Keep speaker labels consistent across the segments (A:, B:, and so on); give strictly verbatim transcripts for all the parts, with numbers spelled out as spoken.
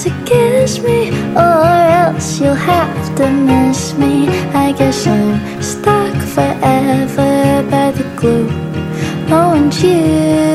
A: to kiss me, or else you'll have to miss me. I guess I'm stuck forever by the glue. Oh, and you.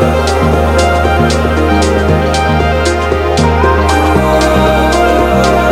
B: Oh,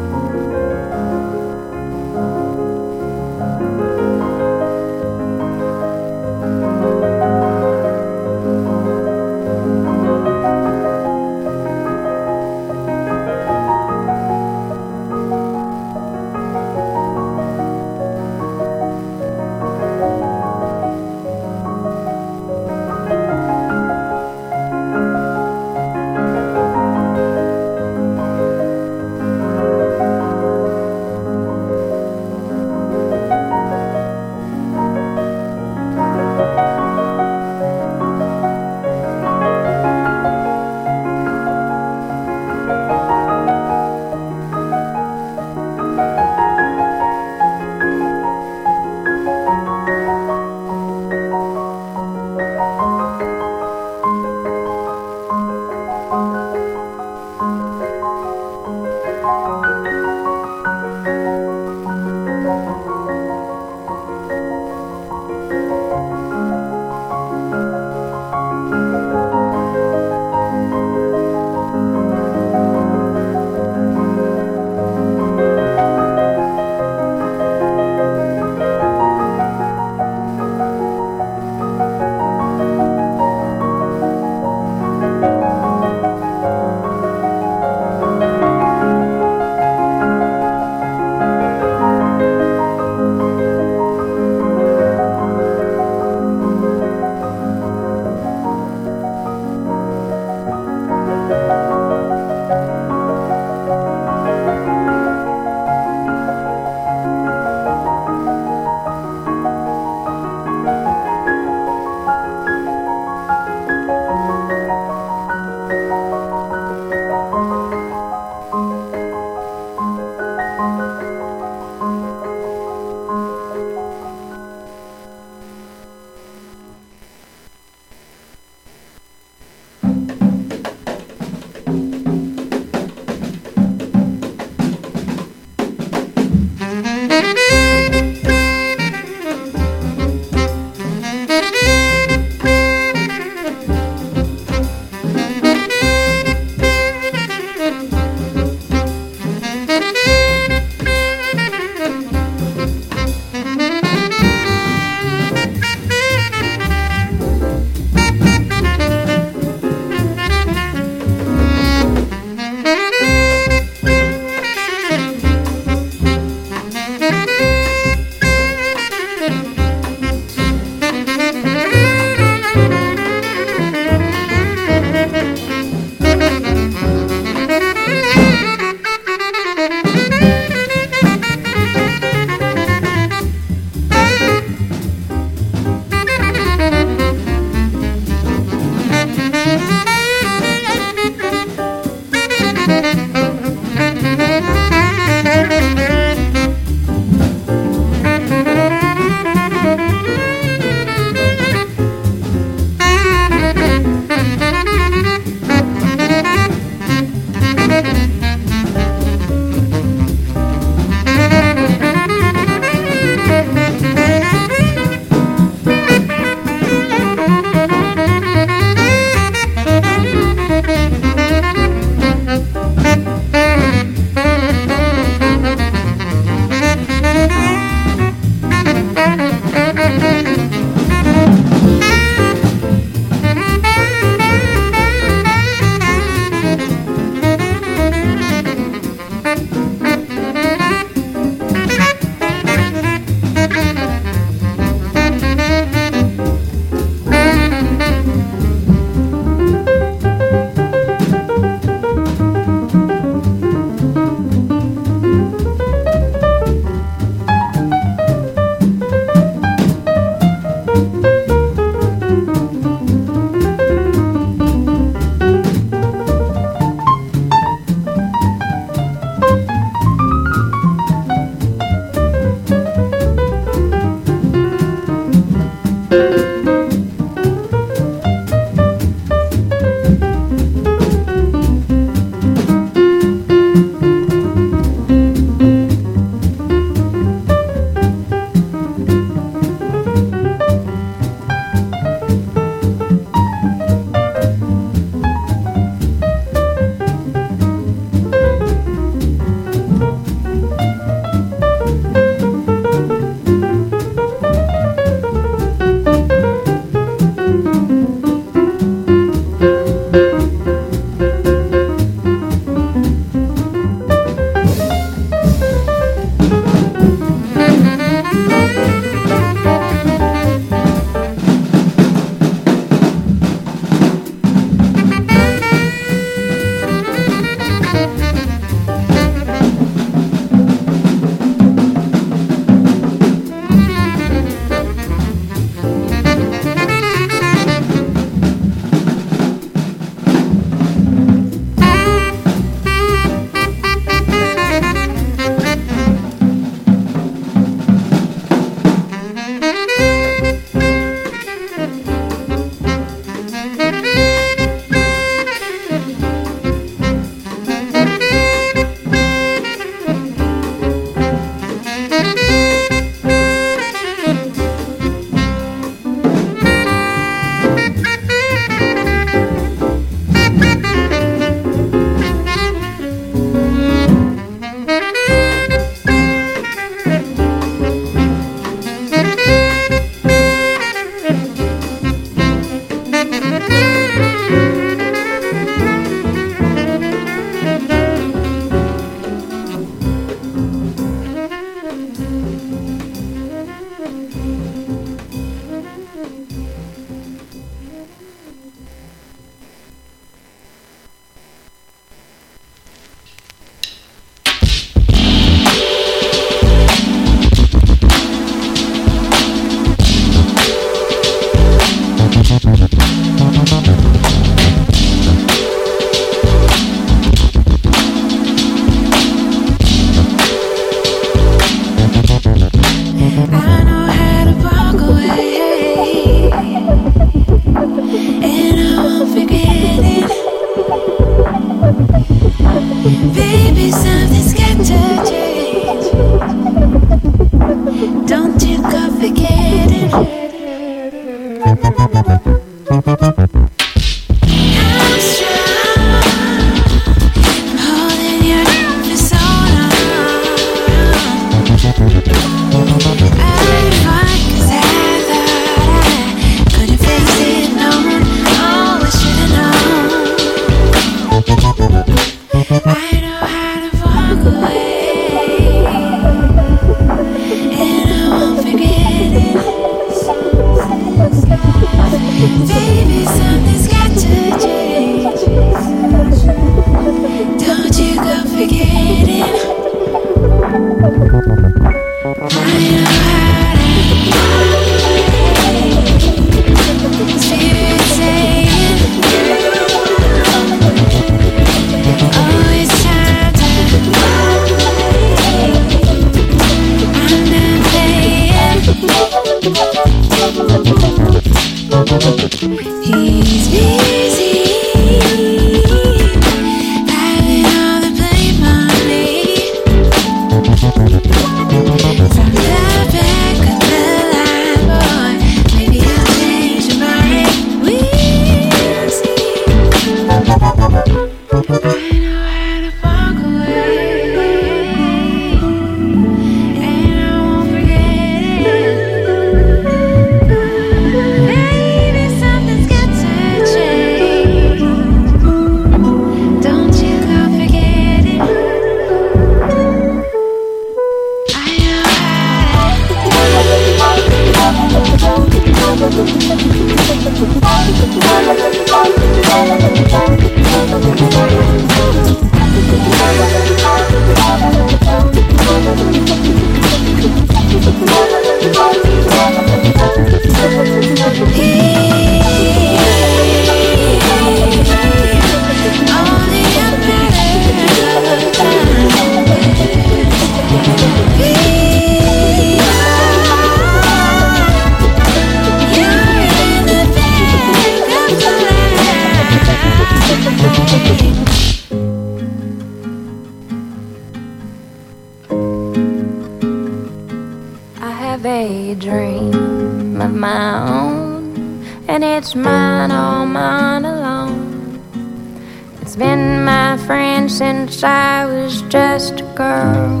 B: Since I was just a girl.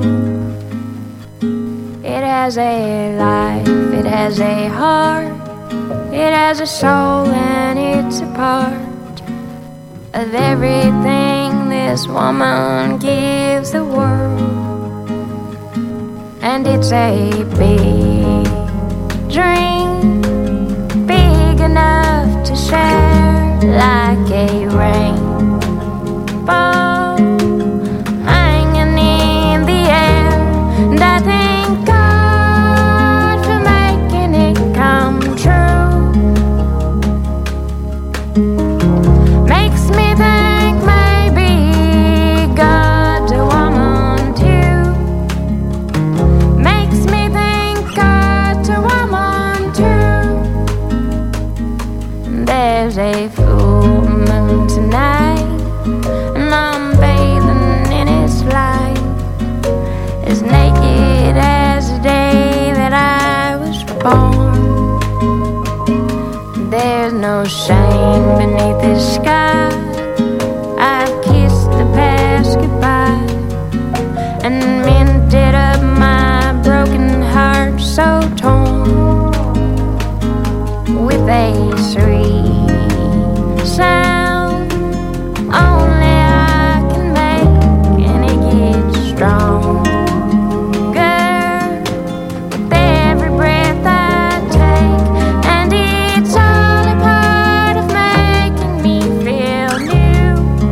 B: It has a life, it has a heart, it has a soul, and it's a part of everything this woman gives the world. And it's a big dream, big enough to share, like a rainbow a full moon tonight, and I'm bathing in its light, as naked as the day that I was born. There's no shame beneath the sky. I've kissed the past goodbye and mended up my broken heart so torn with a sweet sound only I can make, and it gets stronger with every breath I take, and it's all a part of making me feel new.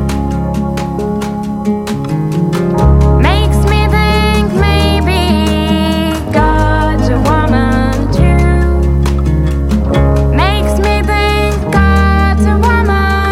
B: Makes me think maybe God's a woman too. Makes me think God's a woman.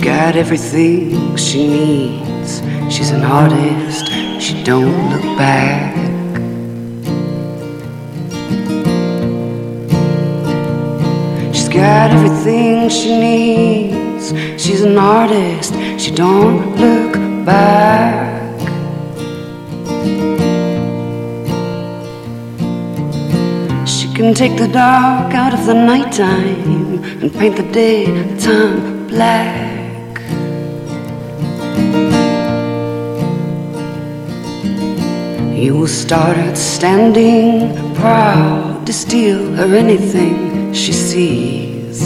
C: got everything she needs. She's an artist, she don't look back. She's got everything she needs. She's an artist, she don't look back. She can take the dark out of the nighttime and paint the daytime black. You will start out standing proud to steal her anything she sees.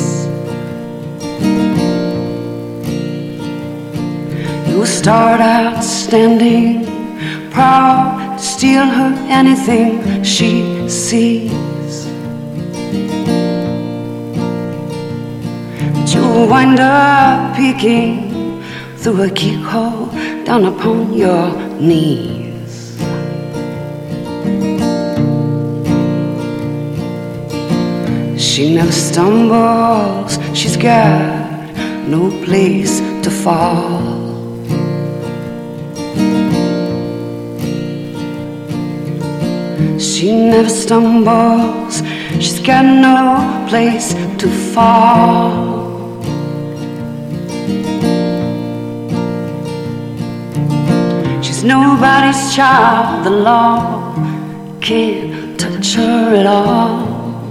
C: You will start out standing proud to steal her anything she sees. But you'll wind up peeking through a keyhole down upon your knees. She never stumbles, she's got no place to fall. She never stumbles, she's got no place to fall. She's nobody's child, the law can't touch her at all.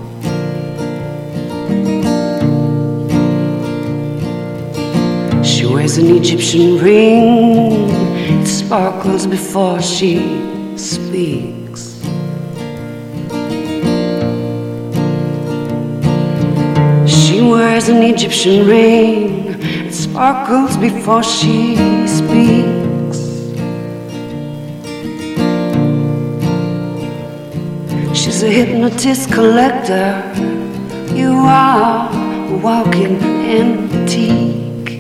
C: She wears an Egyptian ring, it sparkles before she speaks. She wears an Egyptian ring, it sparkles before she speaks. She's a hypnotist collector, you are a walking antique.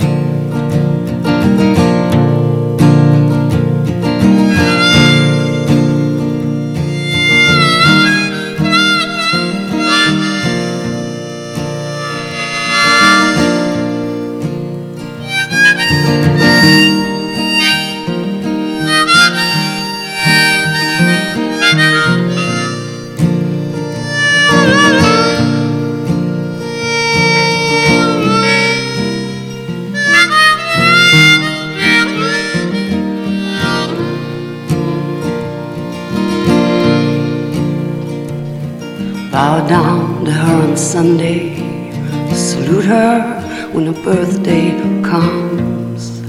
C: Bow down to her on Sunday, salute her when her birthday comes.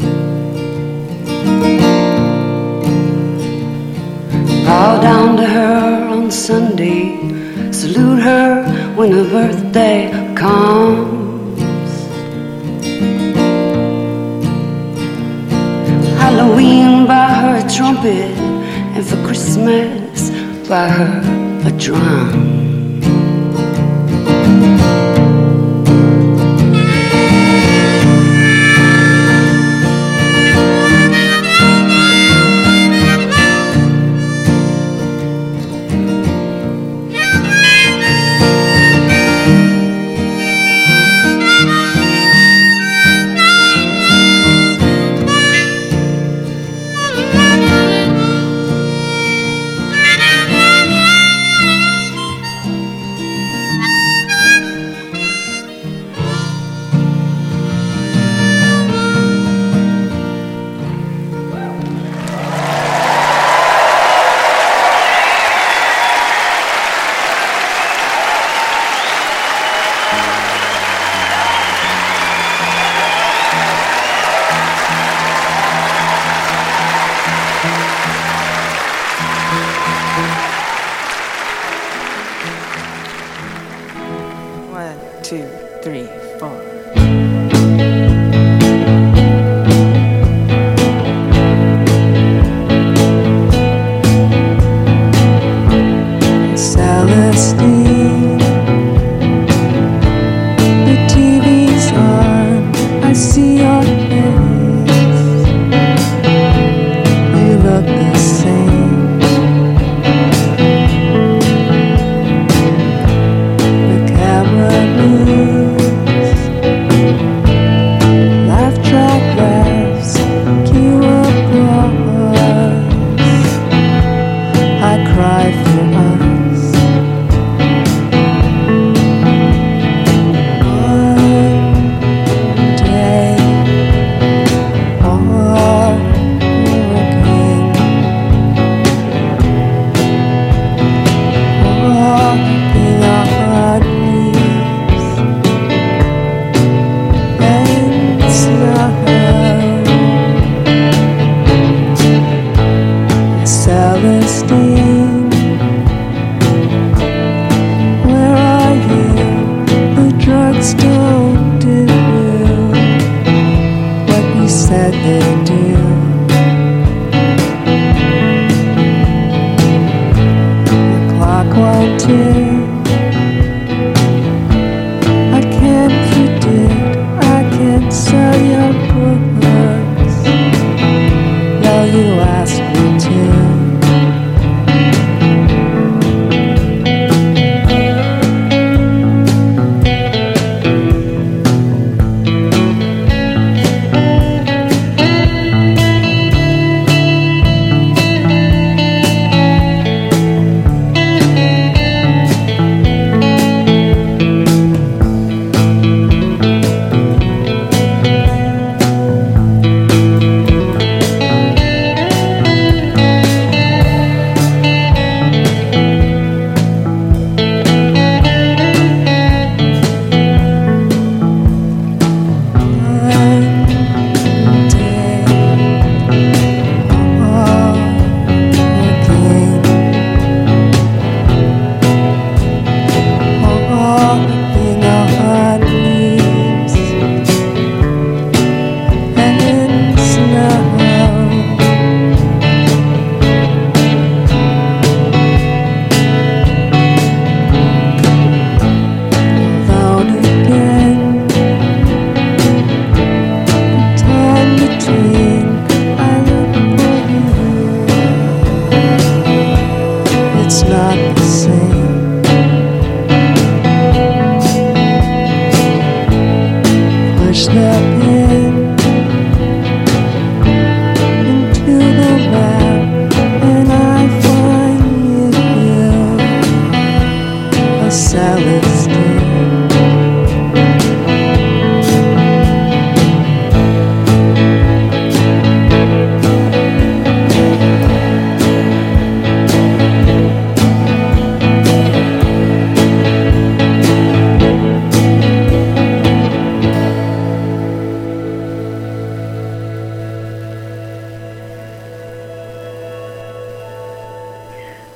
C: Bow down to her on Sunday, salute her when her birthday comes. Halloween, buy her a trumpet, and for Christmas, buy her a drum.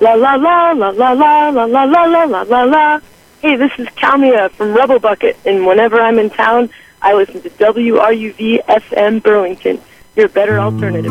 D: La la la la la la la la la la la la la. Hey, this is Kalmia from Rebel Bucket, and whenever I'm in town, I listen to W R U V F M Burlington, your better alternative.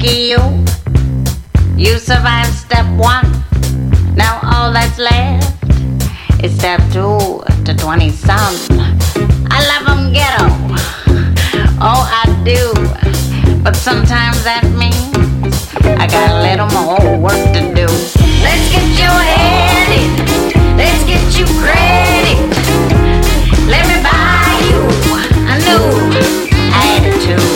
E: lucky you. You survived step one. Now all that's left is step two to twenty some. I love them ghetto. Oh, I do. But sometimes that means I got a little more work to do. Let's get your head in. Let's get you credit. Let me buy you a new attitude.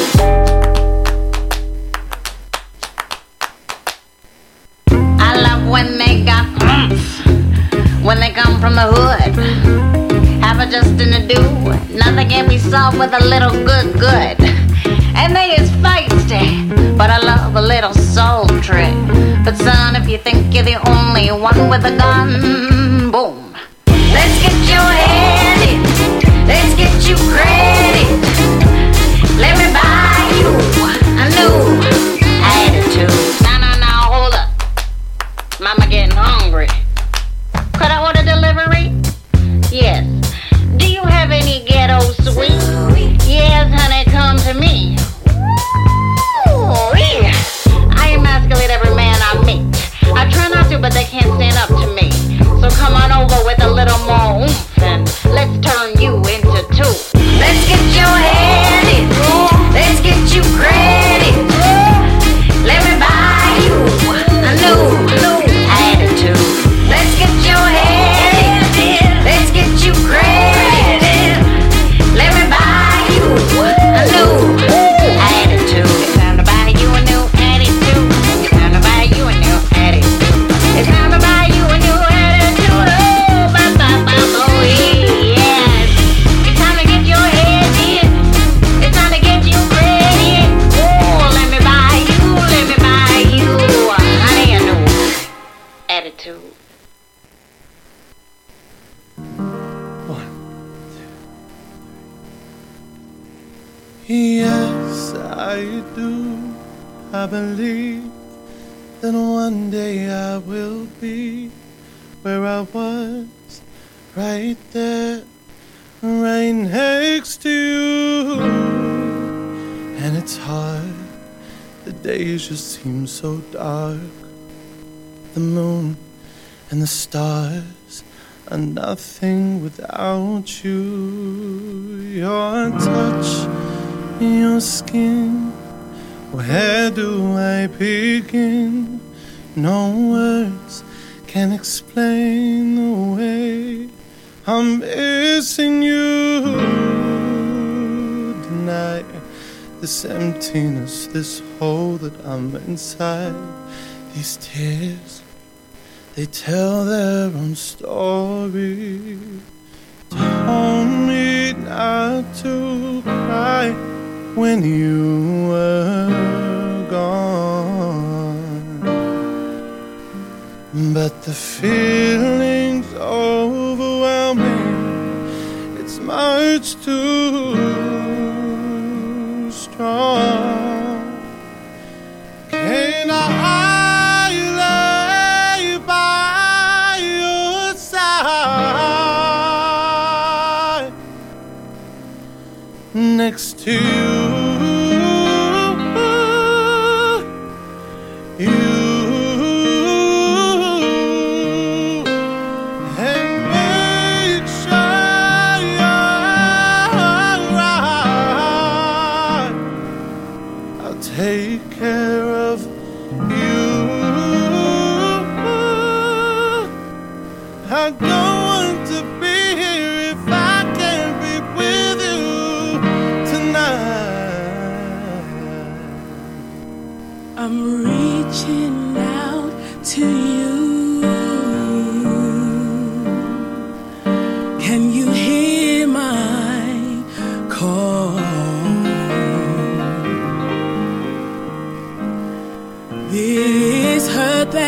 E: I love when they got oomph, when they come from the hood. Have a just in the do. Nothing can be solved with a little good good. And they is feisty, but I love a little soul trick. But son, if you think you're the only one with a gun, boom. Let's get your head in. Let's get you credit. Let me buy you a new attitude. No, no, no, hold up. Mama getting hungry. Could I order delivery? Yes. Do you have any ghetto sweets? Yes, honey, come to me. Ooh, yeah. I emasculate every man I meet. I try not to, but they can't stand up to me. So come on over with a little more oomph and let's turn you into two. Let's get your head in. Let's get you credit. Let me buy you a new, new attitude. Let's get your head in. Let's get you credit. Let me buy you a new attitude. It's time to buy you a new attitude. It's time to buy you a new attitude. It's time to buy you a new attitude. Oh, ba ba ba oh yes. It's time to get your head in. It's time to get you credit. Oh, let me buy you, let me buy you, honey, a new attitude.
F: Yes, I do. I believe that one day I will be where I was, right there, right next to you. And it's hard, the days just seem so dark. The moon and the stars are nothing without you. Your touch, your skin, where do I begin? No words can explain the way I'm missing you tonight. This emptiness, this hole that I'm inside. These tears, they tell their own story. Told me not to cry when you were gone, but the feeling's overwhelming. It's much too strong. Can I lay by your side next to you? Take care of you. I don't want to be here if I can't be with you tonight.
G: I'm reaching out to you. Can you hear my call? This hurt.